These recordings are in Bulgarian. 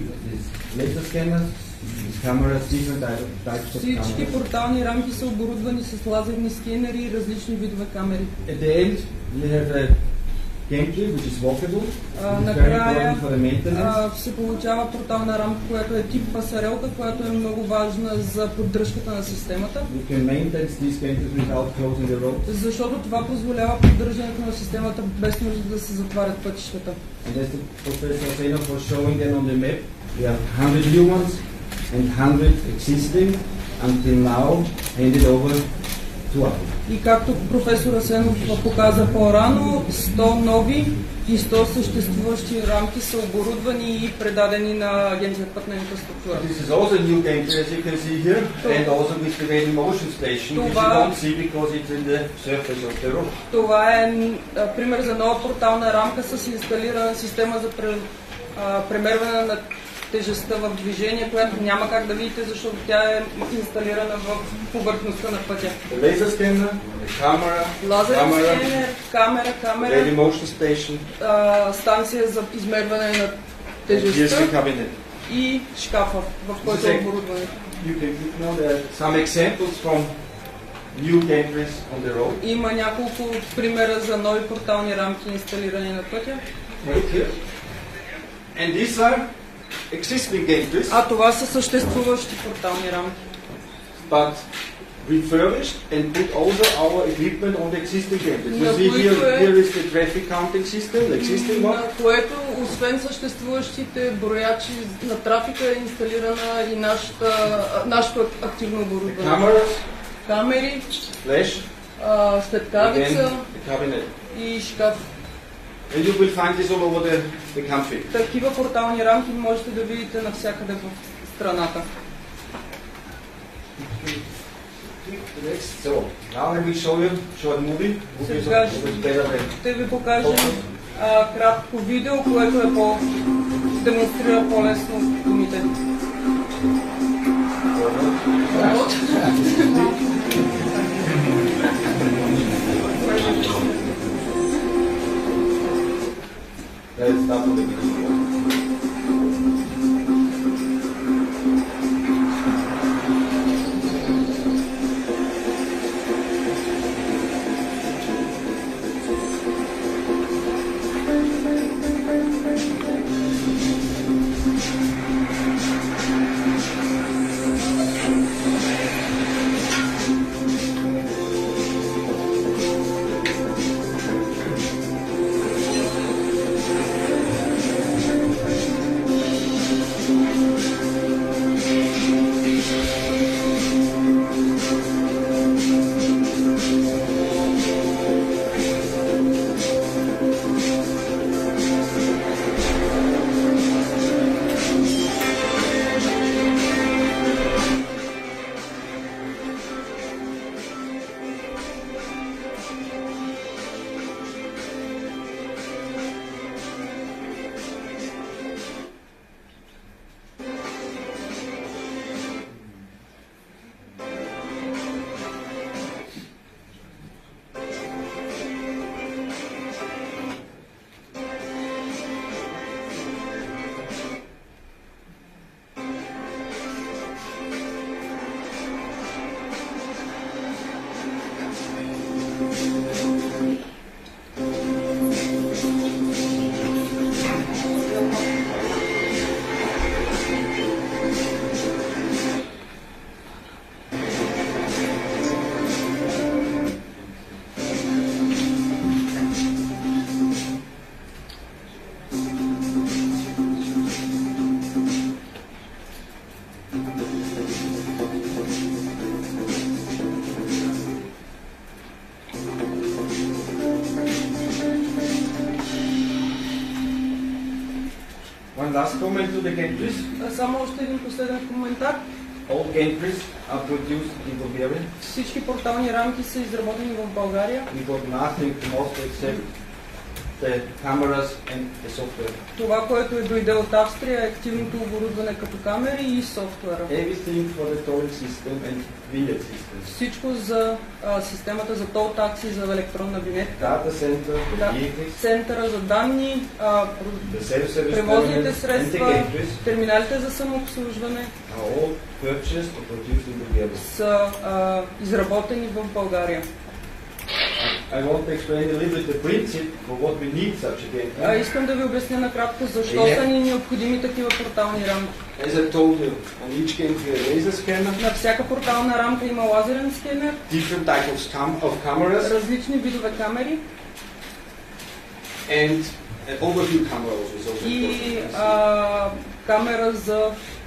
Всички портални рамки са оборудвани с лазерни скенери и различни видове камери. At the end, you have a gantry which is walkable. Накрая се получава портална рамка, която е тип пасарелка, която е много важна за поддръжката на системата. You can maintain these gantries without closing the roads. Защото това позволява поддържането на системата без нужда да се затварят пътищата. And as the Professor Zeno was showing them on the map, we have 100 new ones and 100 existing until now handed over to Apple. И както професор Асенов показа по-рано, 100 нови и 100 съществуващи рамки са оборудвани и предадени на Агенцията пътна инфраструктура. This is also a new gantry, as you can see here, and also with the Ready Motion Station, which you don't see because it's in the surface of the road. Това е пример за нова портална рамка с инсталирана система за премерване на тежестта в движение, която няма как да видите, защото тя е инсталирана в повърхността на пътя. Laser scanner, camera, лазерен скенер, камера, Ready Motion Station, станция за измерване на тежестта и шкафа, в който е оборудване. You know there are some examples from new gantries on the road. Има няколко примера за нови портални рамки, инсталирани на пътя. And these are existing gantries. А това са съществуващи портални рамки. But refurbished and put also our equipment on the existing gantries. You see here is the traffic counting system, the existing one. На което, освен съществуващите броячи на трафика, е инсталирана и нашето активно оборудване. Камери, flash, светкавица и шкаф. And you will find this all over the country. Такива портални рамки можете да видите навсякъде в страната. So, now I will show you short movie. Сега ще ви покажем кратко видео, което демонстрира по-лесно думите. Let's start with the video. Last comment to the gantries. Само още един последен коментар. All gantries are produced in Bulgaria. Всички портални рамки са изработени в България. We got nothing from Austria except the cameras and the software. Това, което дойде от Австрия, е активното оборудване като камери и софтуера. Everything for the tolling system and vignette system. Всичко за системата за тол такси, за електронна винетка. Data center, vehicles, Центъра за данни, the self-service превозните terminals and the средства, gateways терминалите за самообслужване are all purchased or produced in Bulgaria. са изработени в България. I want to explain a little bit the principle for what we need such a gateway. Искам да ви обясня накратко защо са ни необходими такива портални рамки. As I told you, on each gateway a laser scanner, На всяка портална рамка има лазерен скенер, different types of cameras, различни видове камери and an overview camera also is also и important. камера за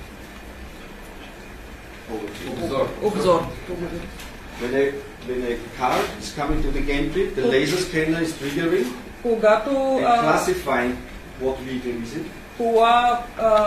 обзор. When a car is coming to the gateway, the laser scanner is triggering Когато and classifying what vehicle is it. кола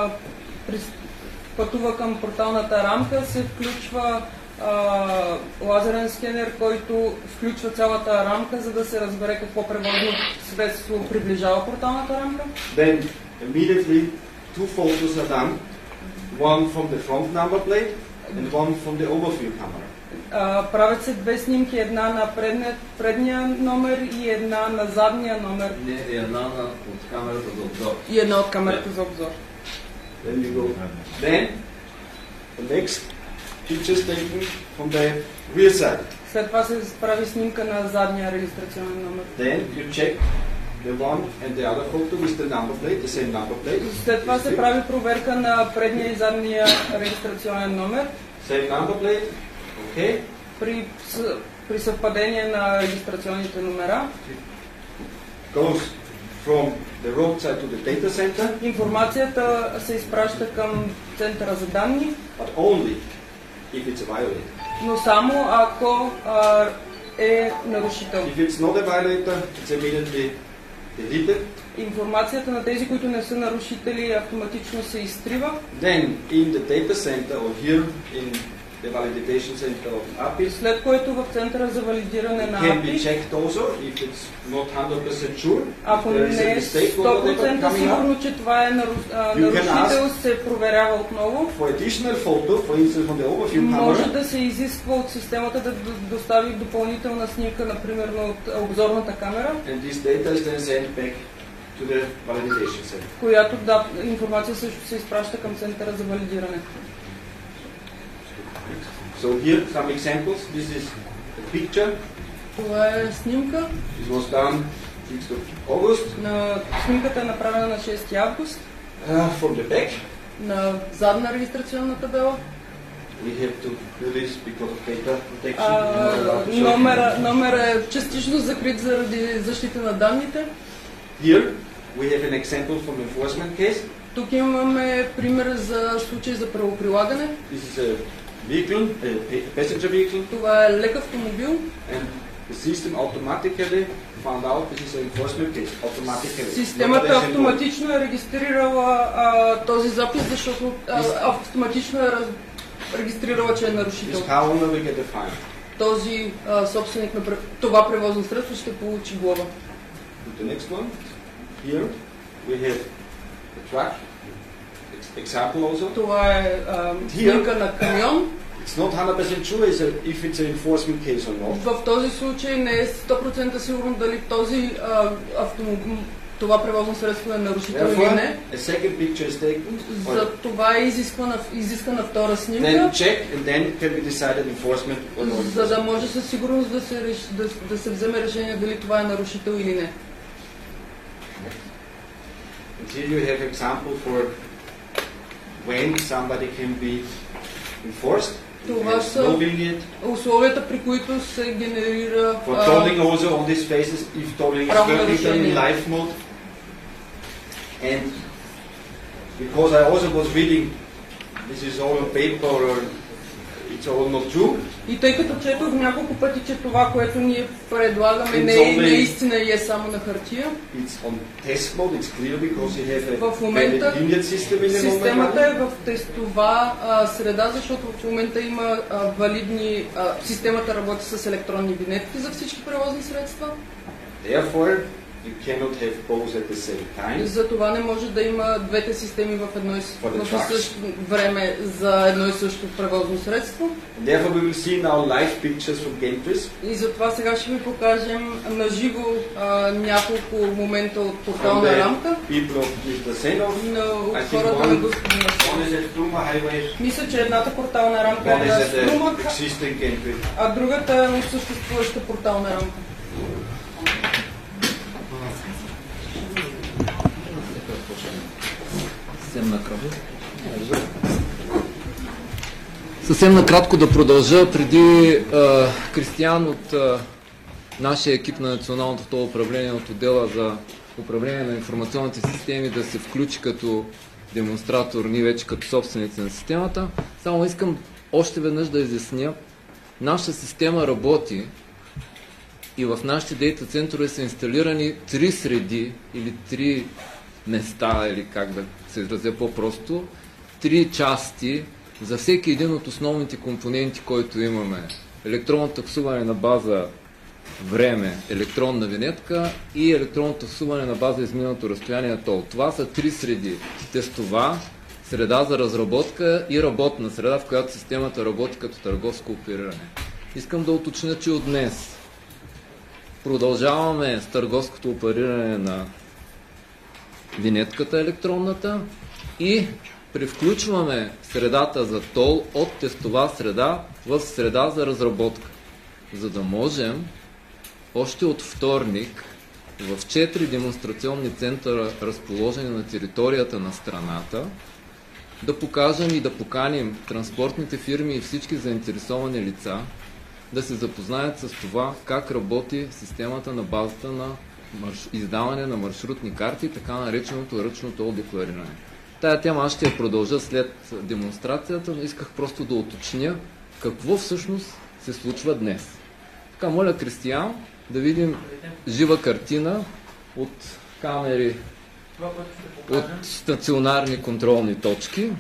пътува към порталната рамка, се включва лазерен скенер, който включва цялата рамка, за да се разбере какво превозно средство приближава порталната рамка. Then immediately two photos are done, one from the front number plate and one from the overview camera. Правят се две снимки, една на предния номер и една на задния номер. Не, една от камерата за обзор. И една от камерата за обзор. Then you go. Then the next picture is taken from the rear side. След това се прави снимка на задния регистрационен номер. Then you check the one and the other photo with the number plate, the same number plate. След това се прави проверка на предния и задния регистрационен номер. Same number plate. Okay. При съвпадение на регистрационните номера. Goes from the roadside to the data center. Информацията се изпраща към центъра за данни, But only if it's a violator. но само ако е нарушител. If it's not a violator, it's immediately deleted. Информацията на тези, които не са нарушители, автоматично се изтрива. Then in the data center or here in the validation center of API, След което в центъра за валидиране на can be API, checked also if it's not 100% sure. ако If there is a не е mistake or whatever 100% coming up. сигурно, че това е нарушител, се проверява отново. For additional photo, for instance from the overview Може camera, да се изисква от системата да достави допълнителна снимка, например от обзорната камера, and this data is then sent back to the validation center. която информация също се изпраща към центъра за валидиране. So here some examples. This is a picture. Това е снимка. It was done 6th of August. Снимката е направена на 6 август. From the back. На задна регистрационна табела. We have to do this because of data protection. Номер е частично закрит заради защита на данните. Here we have an example from enforcement case. Тук имаме пример за случай за правоприлагане. This is a vehicle, a passenger vehicle, Това е лек автомобил. and the system automatically found out this is an enforcement case. Automatically. Системата автоматично е регистрирала този запис, защото автоматично е регистрирала, че е нарушител. This car owner will get a fine. Този собственик на това превозно средство ще получи глоба. The next one. Here we have a truck. Example also. Това е снимка на камион. It's not 100% sure if it's an enforcement case or not. В този случай не е 100% сигурно дали този това превозно средство е нарушител или не. A second picture is taken. За това е изискана втора снимка. Then check and then can be decided enforcement or not. За да може със сигурност да се вземе решение дали това е нарушител или не. And here you have example for when somebody can be enforced. Това са условията, при които се генерира for tolling also on these phases if tolling is currently in live mode. And because I also was reading this is all on paper or it's all not true. И тъй като четох няколко пъти, че това, което ние предлагаме, не е истина и е само на хартия. It's on test mode, it's clear because you have a в момента системата е в тестова среда, защото в момента има валидни... Системата работи с електронни винетки за всички превозни средства. Therefore, you cannot have both at the same time. За това не може да има двете системи в едно и също време за едно и също превозно средство. Therefore we will see now live pictures from Gentris. И затова сега ще ви покажем наживо няколко момента от портална рамка. На хората на господин Асенов. Мисля, че едната портална рамка е на Струма, а другата е от съществуваща портална рамка. Съвсем накратко да продължа, преди Кристиян от нашия екип на Националното автоуправление от отдела за управление на информационните системи да се включи като демонстратор, ние вече като собственици на системата. Само искам още веднъж да изясня, нашата система работи и в нашите дейта центрове са инсталирани 3 среди или 3 места, или как да се изразя по-просто, 3 части за всеки един от основните компоненти, който имаме. Електронно таксуване на база време, електронна винетка и електронно таксуване на база изминато разстояние тол. Това са 3 среди. Тестова, среда за разработка и работна среда, в която системата работи като търговско опериране. Искам да уточня, че от днес продължаваме с търговското опериране на винетката електронната и превключваме средата за тол от тестова среда в среда за разработка, за да можем още от вторник в 4 демонстрационни центъра, разположени на територията на страната, да покажем и да поканим транспортните фирми и всички заинтересовани лица да се запознаят с това как работи системата на базата на издаване на маршрутни карти, така нареченото ръчно тол деклариране. Тая тема аз ще я продължа след демонстрацията, но исках просто да уточня какво всъщност се случва днес. Така, моля Кристиян да видим жива картина от камери, от стационарни контролни точки.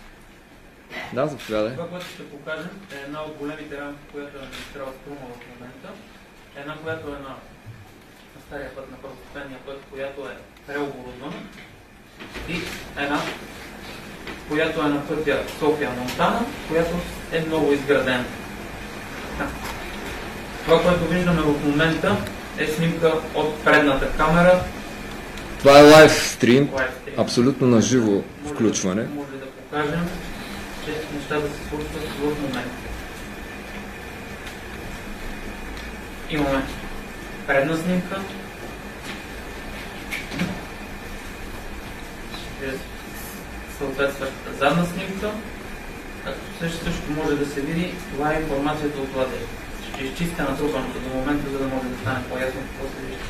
Да, заповядай. Това, което ще покажем, е една от големите рамки, която е магистрала Струма в момента. Една, която е на стария път, на първостепенния път, която е преоборудвана. И една, която е на пътя София-Монтана, която е много изградена. Това, което виждаме в момента, е снимка от предната камера. Това е лайв стрим, абсолютно на живо включване. Може да покажем, че нещата се случват в момента. Имаме предна снимка. Съответстващата задна снимка. Както също може да се види, това е информацията от ладеж. Ще изчистя натрупаното до момента, за да може да стане по-ясно какво се вижда.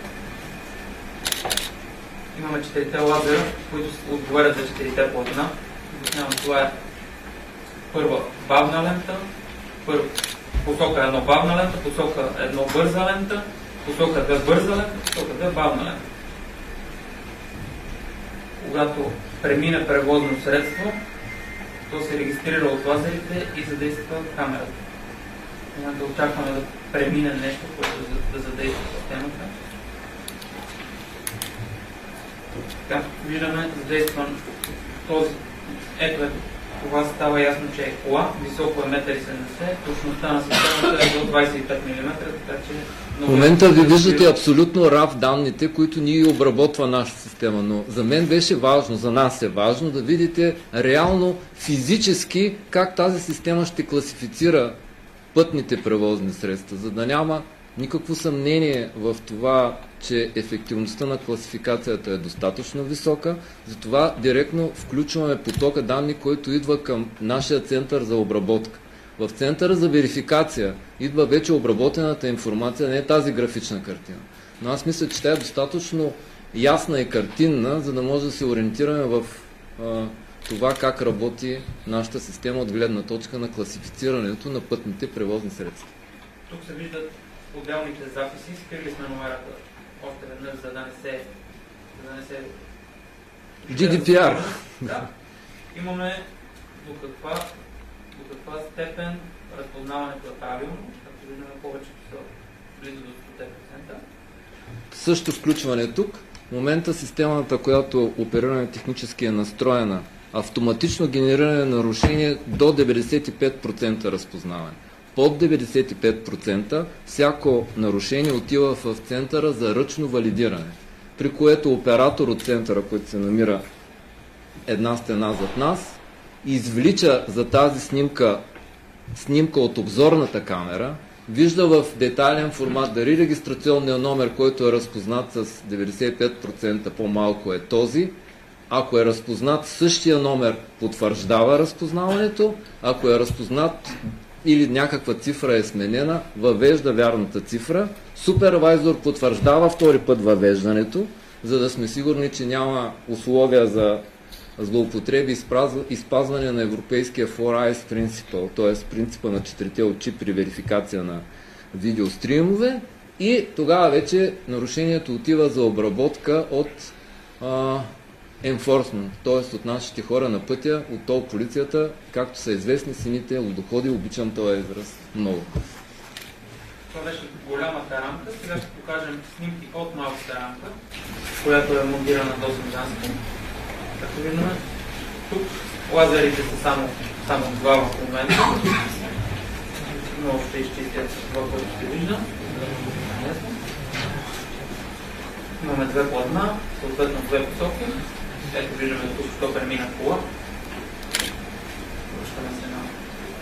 Имаме 4 лазера, които отговарят за 4 платна. Това е първа бавна лента, посока 1 бавна лента, посока 1 бърза лента, посока 2 бърза лента, посока 2 бавна лента. Когато премине превозно средство, то се регистрира от лазерите и задейства камерата. Да очакваме да премине нещо, което да задейства системата. Така, виждаме задействан този. Ето, това става ясно, че е кола, високо е 1,70 м, точността на системата е до 25 мм, така че... В момента ви виждате абсолютно RAW данните, които ние обработва нашата система, но за мен беше важно, за нас е важно да видите реално физически как тази система ще класифицира пътните превозни средства, за да няма никакво съмнение в това, че ефективността на класификацията е достатъчно висока. Затова директно включваме потока данни, който идва към нашия център за обработка. В центъра за верификация идва вече обработената информация, не е тази графична картина. Но аз мисля, че тя е достатъчно ясна и картинна, за да може да се ориентираме в това как работи нашата система от гледна точка на класифицирането на пътните превозни средства. Тук се виждат отделните записи, скрили сме номерата още веднъж, за да не се... GDPR. Да. Имаме до каква степен разпознаването е правилно, както виждаме повечето са близо до 100%. също включване тук. В момента системата, която оперираме технически е настроена автоматично генериране на нарушение до 95% разпознаване. Под 95% всяко нарушение отива в центъра за ръчно валидиране, при което оператор от центъра, който се намира една стена зад нас, извлича за тази снимка от обзорната камера, вижда в детайлен формат дали регистрационния номер, който е разпознат с 95% по-малко е този. Ако е разпознат същия номер, потвърждава разпознаването. Ако е разпознат или някаква цифра е сменена, въвежда вярната цифра. Супервайзор потвърждава втори път въвеждането, за да сме сигурни, че няма условия за злоупотреби и спазване на европейския Four Eyes Principle, т.е. принципа на четирите очи при верификация на видеостримове, и тогава вече нарушението отива за обработка от enforcement, т.е. от нашите хора на пътя, от тол полицията, както са известни сините лудоходи, обичам този израз много. Това беше голямата рамка. Сега ще покажем снимки от малката рамка, която е монтирана до Синджанско. Както виждаме, тук лазерите са само два в момента, но ще изчистят това, което ще вижда. Имаме две платна, съответно две посоки. Ето виждаме тук, що премина кола. Връщаме се на...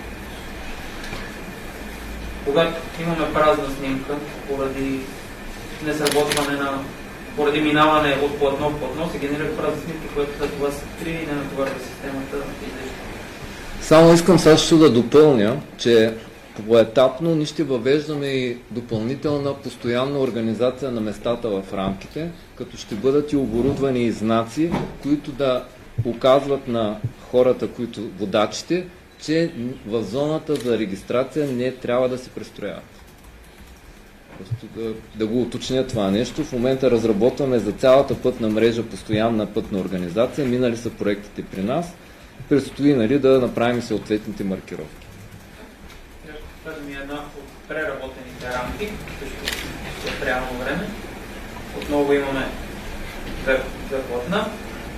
Когато имаме празна снимка, поради несработване поради минаване от платно в платно, се генерират празни снимки, което след това се трие и не натоварва системата излишно. Само искам също да допълня, че поетапно ние ще въвеждаме и допълнителна постоянна организация на местата в рамките, като ще бъдат и оборудвани и знаци, които да указват на хората, водачите, че в зоната за регистрация не трябва да се пристрояват. Просто да го уточня това нещо. В момента разработваме за цялата пътна мрежа постоянна пътна организация, минали са проектите при нас, предстои да направим съответните маркировки. Това ми е една от преработените рамки, също в реално време. Отново имаме две платна.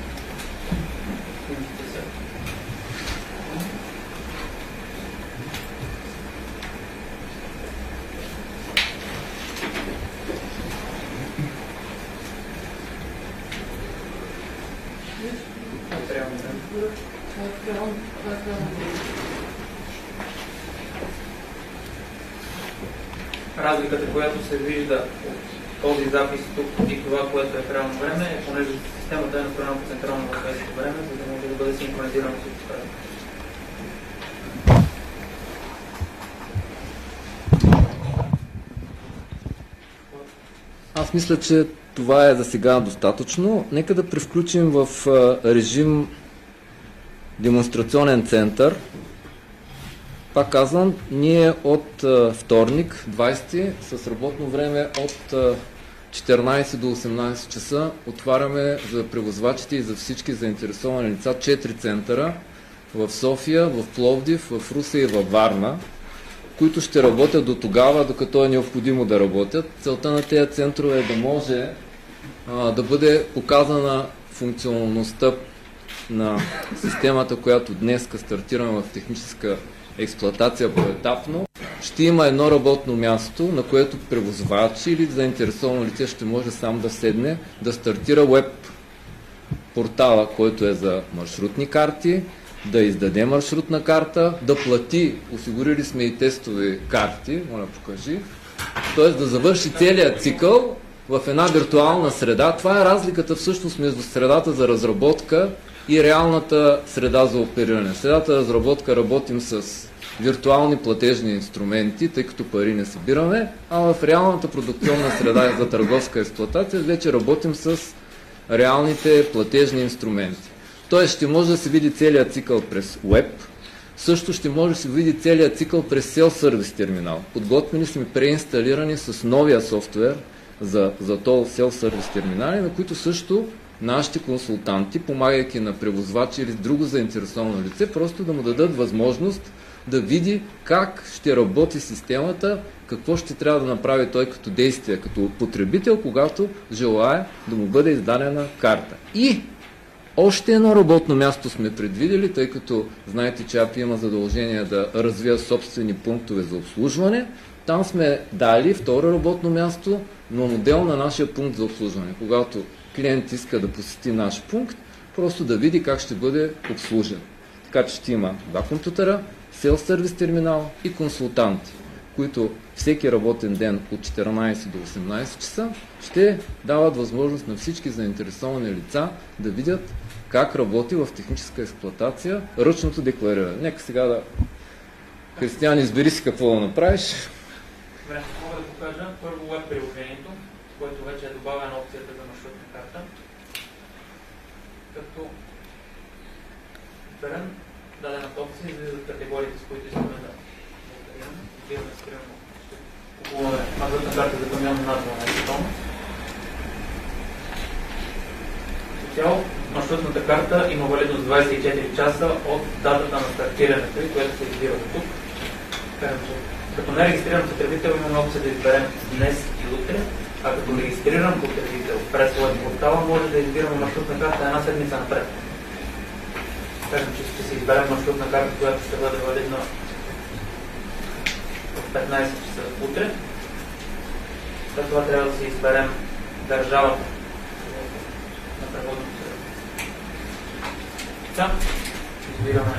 Разликата, която се вижда от този запис тук и това, което е в реално време, е понеже системата е настроена по централно европейско време, за да може да бъде синхронизирано всичко време. Аз мисля, че това е за сега достатъчно. Нека да превключим в режим демонстрационен център. Пак казвам, ние от вторник, 20, с работно време от 14 до 18 часа отваряме за превозвачите и за всички заинтересовани лица 4 центъра в София, в Пловдив, в Русе и във Варна, които ще работят до тогава, докато е необходимо да работят. Целта на тези центрове е да може да бъде показана функционалността на системата, която днес стартираме в техническа експлоатация поетапно. Ще има едно работно място, на което превозвач или заинтересовано лице ще може сам да седне, да стартира веб портала, който е за маршрутни карти, да издаде маршрутна карта, да плати, осигурили сме и тестови карти, моля покажи, т.е. да завърши целият цикъл в една виртуална среда. Това е разликата всъщност между средата за разработка и реалната среда за опериране. Средата за разработка работим с виртуални платежни инструменти, тъй като пари не събираме, а в реалната продукционна среда за търговска експлоатация вече работим с реалните платежни инструменти. Тоест ще може да се види целият цикъл през веб, също ще може да се види целият цикъл през Self-Service терминал. Подготвени сме преинсталирани с новия софтуер за тол Self-Service терминали, на които също нашите консултанти, помагайки на превозвачи или друго заинтересовано лице, просто да му дадат възможност да види как ще работи системата, какво ще трябва да направи той като действие, като потребител, когато желае да му бъде издадена карта. И още едно работно място сме предвидели, тъй като знаете, че API има задължение да развива собствени пунктове за обслужване. Там сме дали второ работно място на модел на нашия пункт за обслужване. Когато клиент иска да посети наш пункт, просто да види как ще бъде обслужен. Така че ще има 2 компютъра, селф-сервис терминал и консултанти, които всеки работен ден от 14 до 18 часа ще дават възможност на всички заинтересовани лица да видят как работи в техническа експлоатация ръчното деклариране. Нека сега да... Християн, избери си какво да направиш. Добре, мога да покажа първо веб приложението, в което вече е добавена опцията за маршрутна карта. Като изберем дадената опция, излизат категориите, с които искаме да оперираме. Избираме скриваме купуваме маршрутна карта за камион на 12 тона. Цяло, маршрутната карта има валидност 24 часа от датата на стартирането, което се избира от тук. Като нерегистриран потребител имаме опция да изберем днес и утре, а като регистриран потребител през web портала може да избираме маршрутна карта една седмица напред. Кажем, че ще си изберем маршрутна карта, която ще бъде валидна от 15 часа утре. След това трябва да си изберем държавата на преводното средство. Избираме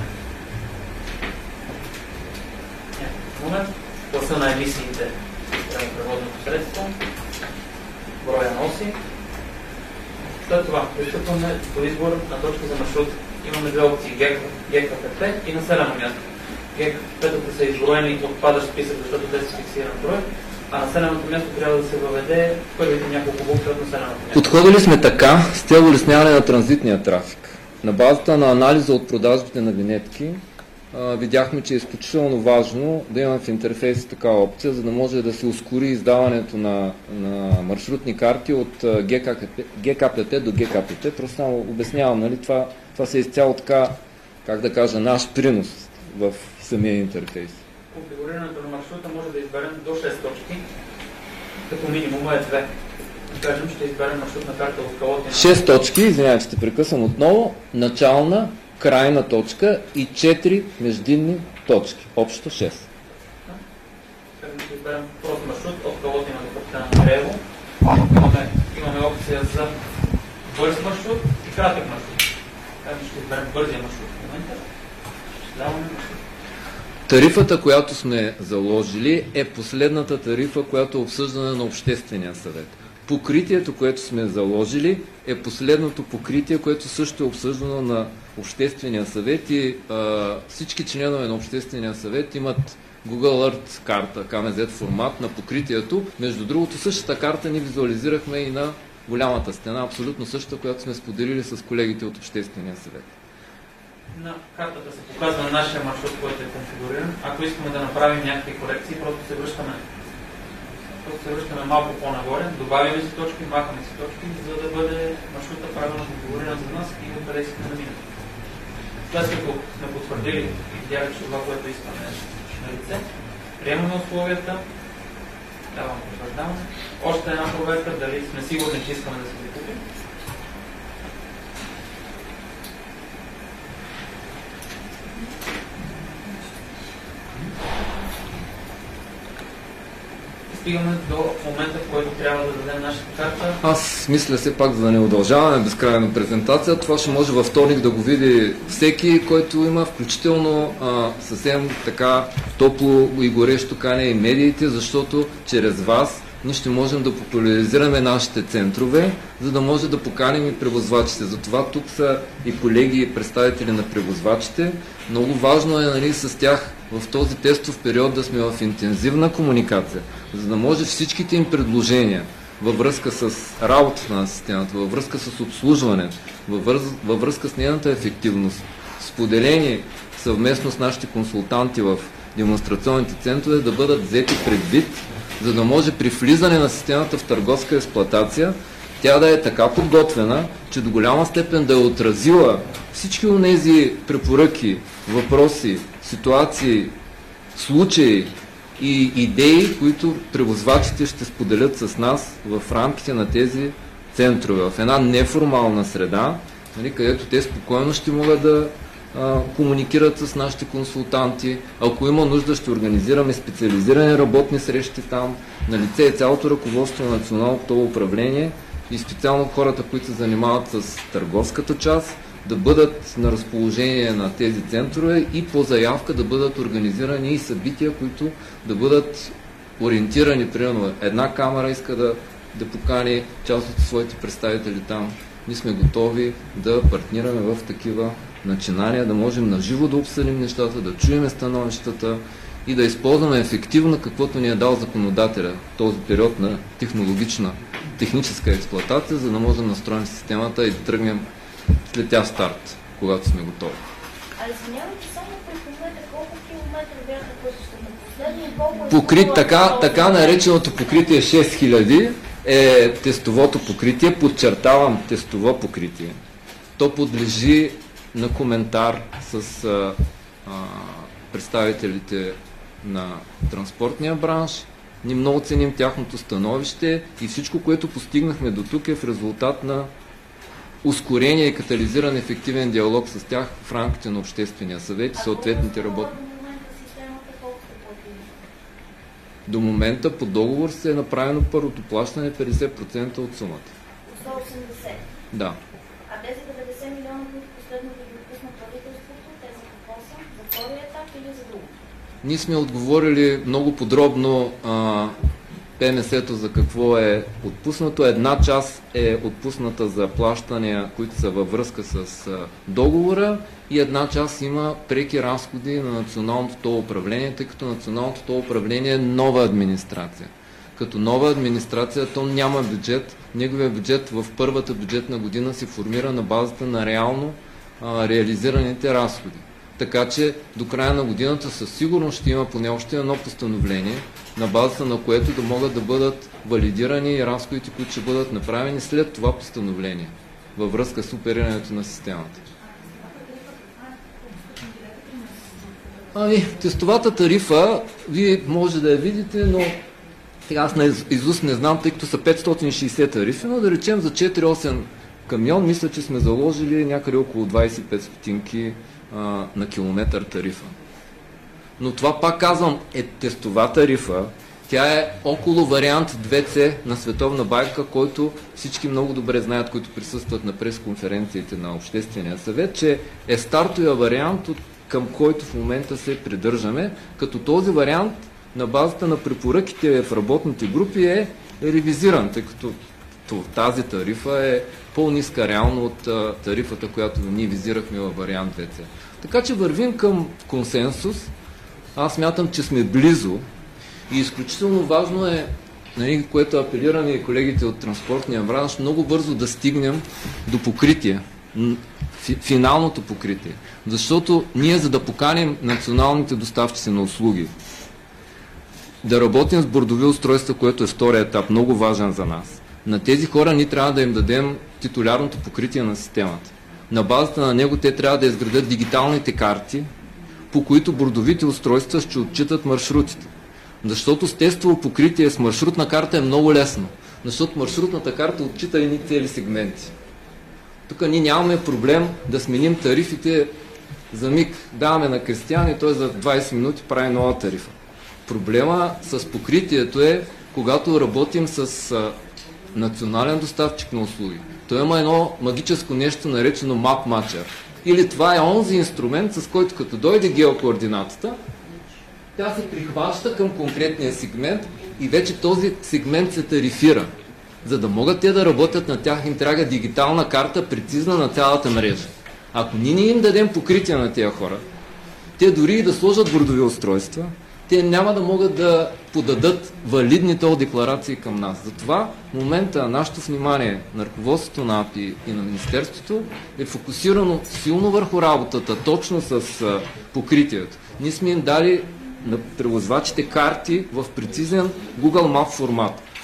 момент, класа на емисиите на преводното средство, броя на оси. След това пристъпваме до избор на точка за маршрут. Имаме 2 опции, GKPP и населено място. GKPP-тата са изброени отпадащ списък, защото те са фиксиран брой, а населеното място трябва да се въведе първите няколко букви от населеното място. Подходили сме така с цел улесняване на транзитния трафик. На базата на анализа от продажбите на винетки, видяхме, че е изключително важно да имаме в интерфейса такава опция, за да може да се ускори издаването на маршрутни карти от GKPT до GKPT. Просто само обяснявам, нали, това се е изцяло така, как да кажа, наш принос в самия интерфейс. Конфигурирането на маршрута може да изберем до 6 точки, като минимум е 2. Кажем, ще изберем маршрутна карта от Калотина. 6 точки, извинявайте, ще прекъсвам отново, начална, крайна точка и 4 междинни точки. Общо 6. Ще изберем прост маршрут от Калотина до Капитан Андреево. Имаме опция за бърз маршрут и кратък маршрут. Ще изберем бързия маршрут в момента. Ще даваме маршрут. Тарифата, която сме заложили, е последната тарифа, която е обсъждана на Обществения съвет. Покритието, което сме заложили, е последното покритие, което също е обсъждано на Обществения съвет и всички членове на Обществения съвет имат Google Earth карта, KMZ формат на покритието. Между другото, същата карта ни визуализирахме и на голямата стена, абсолютно същата, която сме споделили с колегите от Обществения съвет. На картата се показва нашия маршрут, който е конфигуриран. Ако искаме да направим някакви корекции, просто се връщаме малко по-нагоре, добавяме си точки, махаме си точки, за да бъде маршрута правилно конфигуриран за нас и откъде искаме да минем. След като сме потвърдили и видяли, че това, което искаме е на лице, приемаме условията, даваме потвърждаване. Още една проверка, дали сме сигурни, че искаме да се закупим. Стигаме до момента, в който трябва да дадем нашата карта. Аз мисля все пак, за да не удължаваме безкрайна презентация, това ще може във вторник да го види всеки, който има, включително съвсем така топло и горещо каня и медиите, защото чрез вас ние ще можем да популяризираме нашите центрове, за да може да поканим и превозвачите. Затова тук са и колеги и представители на превозвачите. Много важно е, нали, с тях в този тестов период да сме в интензивна комуникация, за да може всичките им предложения във връзка с работата на системата, във връзка с обслужването, във връзка с нейната ефективност, споделени съвместно с нашите консултанти в демонстрационните центрове, да бъдат взети предвид, за да може при влизане на системата в търговска експлоатация тя да е така подготвена, че до голяма степен да е отразила всички онези препоръки, въпроси, ситуации, случаи и идеи, които превозвачите ще споделят с нас в рамките на тези центрове, в една неформална среда, нали, където те спокойно ще могат да комуникират с нашите консултанти. Ако има нужда, ще организираме специализирани работни срещи там. На лице е цялото ръководство на Националното управление и специално хората, които се занимават с търговската част, да бъдат на разположение на тези центрове и по заявка да бъдат организирани и събития, които да бъдат ориентирани. Примерно една камера иска да покани част от своите представители там. Ние сме готови да партнираме в такива начинания, да можем наживо да обсъдим нещата, да чуем становищата и да използваме ефективно каквото ни е дал законодателя този период на техническа експлоатация, за да можем да настроим системата и да тръгнем след тя в старт, когато сме готови. А извинявайте, само припомнете колко километра бяха последни и колко е... Така нареченото покритие 6000 е тестовото покритие, подчертавам тестово покритие. То подлежи на коментар с представителите на транспортния бранш. Ние много ценим тяхното становище и всичко, което постигнахме до тук е в резултат на ускорение и катализиран ефективен диалог с тях в рамките на Обществения съвет и съответните работни. До момента по договор се е направено първото плащане 50% от сумата. 180? Да. А тези 90 милиона, които последно ви допусна правителството, те за какво са? За втория етап или за друго? Ние сме отговорили много подробно ПМС-то за какво е отпуснато. Една част е отпусната за плащания, които са във връзка с договора и една част има преки разходи на Националното тол управление, тъй като Националното тол управление е нова администрация. Като нова администрация то няма бюджет. Неговия бюджет в първата бюджетна година се формира на базата на реално реализираните разходи. Така че до края на годината със сигурност ще има поне още едно постановление, на базата на което да могат да бъдат валидирани и разходите, които ще бъдат направени след това постановление, във връзка с оперирането на системата. Тестовата тарифа, вие може да я видите, но аз на изуст не знам, тъй като са 560 тарифи, но да речем за 4-8 камион, мисля, че сме заложили някъде около 25 стотинки на километър тарифа. Но това, пак казвам, е тестова тарифа. Тя е около вариант 2C на Световна банка, който всички много добре знаят, които присъстват на пресконференциите на Обществения съвет, че е стартовия вариант, към който в момента се придържаме, като този вариант на базата на препоръките в работните групи е ревизиран, тъй като тази тарифа е по-ниска реално от тарифата, която ние визирахме във вариант 2C. Така че вървим към консенсус. Аз смятам, че сме близо и изключително важно е, нали, което апелираме и колегите от транспортния бранш, много бързо да стигнем до покритие, финалното покритие. Защото ние, за да поканим националните доставчици на услуги, да работим с бордови устройства, което е втория етап, много важен за нас. На тези хора ние трябва да им дадем титулярното покритие на системата. На базата на него те трябва да изградят дигиталните карти, по които бордовите устройства ще отчитат маршрутите. Защото с тестово покритие с маршрутна карта е много лесно. Защото маршрутната карта отчита едни цели сегменти. Тук ние нямаме проблем да сменим тарифите за миг. Даваме на Кристиян и той за 20 минути прави нова тарифа. Проблема с покритието е, когато работим с национален доставчик на услуги. Той има едно магическо нещо, наречено Map Matcher. Или това е онзи инструмент, с който като дойде геокоординатата, тя се прихваща към конкретния сегмент и вече този сегмент се тарифира. За да могат те да работят на тях, им трябва дигитална карта, прецизна на цялата мрежа. Ако ние не им дадем покритие на тези хора, те дори и да сложат бордови устройства, те няма да могат да подадат валидни тол декларации към нас. Затова в момента нашето внимание на ръководството на АПИ и на Министерството е фокусирано силно върху работата, точно с покритието. Ние сме им дали на превозвачите карти в прецизен Google Map формат,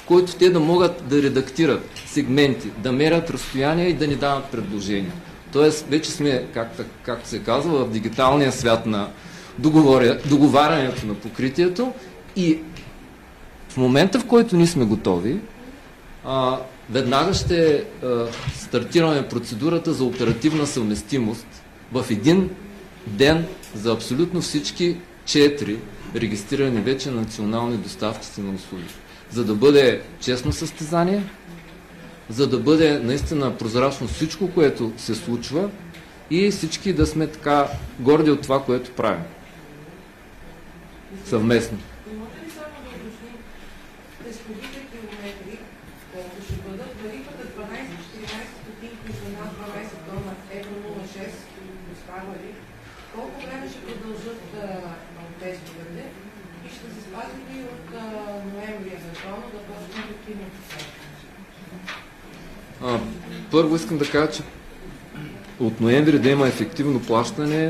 който те да могат да редактират сегменти, да мерят разстояние и да ни дават предложения. Тоест, вече сме, както се казва, в дигиталния свят на договарянето на покритието и в момента, в който ние сме готови, веднага ще стартираме процедурата за оперативна съвместимост в един ден за абсолютно всички 4 регистрирани вече национални доставчици на услуги. За да бъде честно състезание, за да бъде наистина прозрачно всичко, което се случва и всички да сме така горди от това, което правим. Съвместно. Може ли само да уточним тестовите километри, колко ще бъдат? Тарифата 12-14 стотинки за над 12 тона евро 0,6 доставали. Колко време ще продължат тестовете и ще се спази ли от ноември закона да почне ефективното плащане? Първо искам да кажа, че от ноември да има ефективно плащане,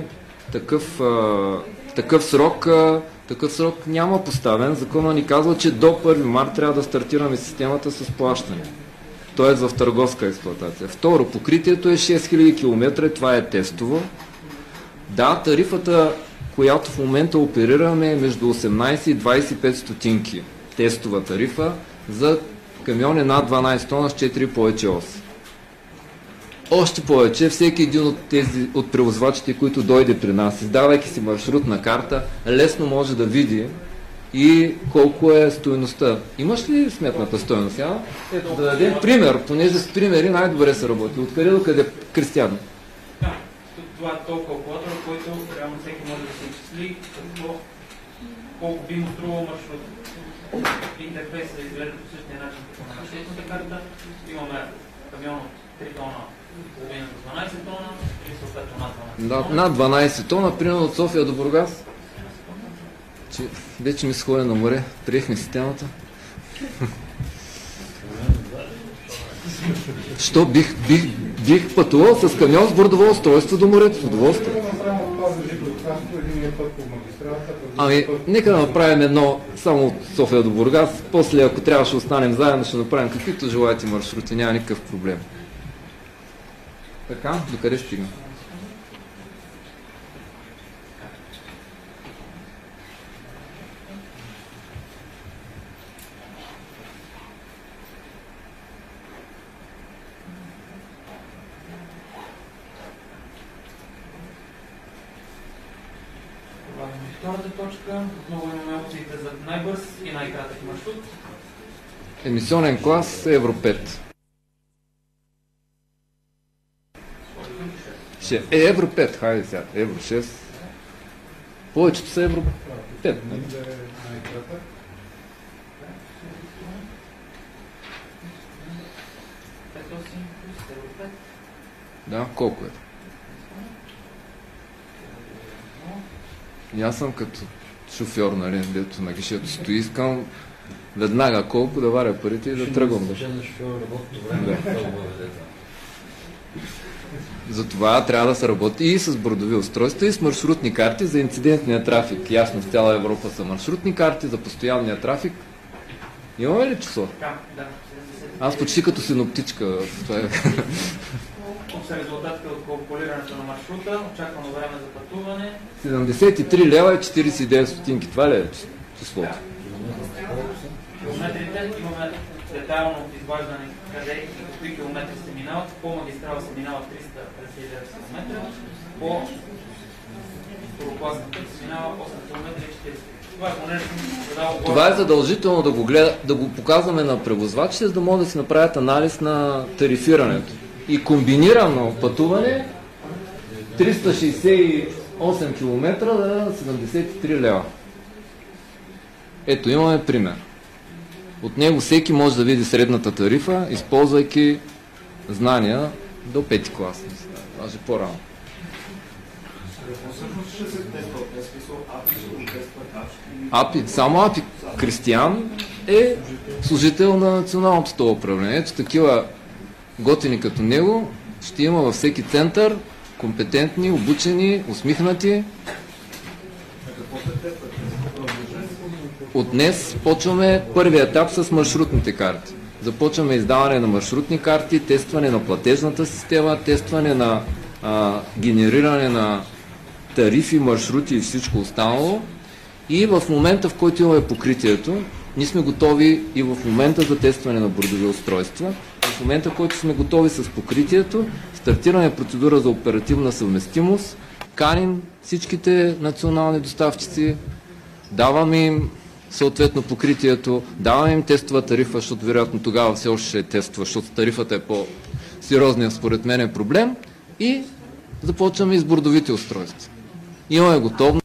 такъв срок няма поставен. Закона ни казва, че до 1 март трябва да стартираме системата с плащане. Т.е. в търговска експлоатация. Второ, покритието е 6000 км, това е тестово. Да, тарифата, която в момента оперираме е между 18 и 25 стотинки. Тестова тарифа за камиони над 12 тона с 4 повече оси. Още повече, всеки един от превозвачите, които дойде при нас, издавайки си маршрутна карта, лесно може да види и колко е стойността. Имаш ли сметната стойност? Ето, да дадем пример, понеже с примери най-добре се работи. Откъде до къде, Кристиян? Това е толкова калкулатор, който реално всеки може да се изчисли колко би му струвал маршрут. Интерфейсът изглежда по същия начин като на маршрутната карта. Имаме камион от 3 тона, половина до 12 тона и съответно над 12 тона. Над 12 тона, примерно от София до Бургас. Вече ми се ходя на море, приехме системата. Що бих пътувал с камион с бордово устройство до морето, с удоволствие. Ами, нека да направим едно само от София до Бургас, после ако трябва ще останем заедно, ще направим каквито желаете маршрути, няма никакъв проблем. Така, докъде стигна? Втората точка, отново имаме опциите за най-бърз и най-кратък маршрут. Емисионен клас Евро 5. Евро 5, хайде сега, Евро 6. Повечето са Евро 5. Да, колко е? И аз съм като шофьор, нали, дето на гишето стои, искам веднага колко да варя парите и да тръгвам. Да. Затова трябва да се работи и с бордови устройства, и с маршрутни карти за инцидентния трафик. Ясно, в цяла Европа са маршрутни карти, за постоянния трафик. Имаме ли число? Да. Аз почти като синоптичка. Са резултатите от калкулирането на маршрута, очаквано време за пътуване. 73 лева и 49 стотинки. Това ли е числото? Километрите имаме детайлно изваждане къде и какви километри се минават. По магистрала се минава 359 км, по второкласната се минава 8 км и 40. Това е задължително да го показваме на превозвачите, за да могат да си направят анализ на тарифирането. И комбинирано пътуване 368 км за 73 лева. Ето, имаме пример. От него всеки може да види средната тарифа, използвайки знания до 5 клас. Даже по-рано. АПИ, само АПИ. Кристиян е служител на националното това управление. Ето такива готини като него ще има във всеки център компетентни, обучени, усмихнати. от днес почваме първия етап с маршрутните карти. Започваме издаване на маршрутни карти, тестване на платежната система, тестване на генериране на тарифи, маршрути и всичко останало. И в момента, в който имаме покритието, ние сме готови и в момента за тестване на бордови устройства. В момента, в който сме готови с покритието, стартираме процедура за оперативна съвместимост, каним всичките национални доставчици, даваме им съответно покритието, даваме им тестова тарифа, защото вероятно тогава все още ще е тестова, защото тарифата е по-сериозният според мен проблем, и започваме и с бордовите устройства. Имаме готовност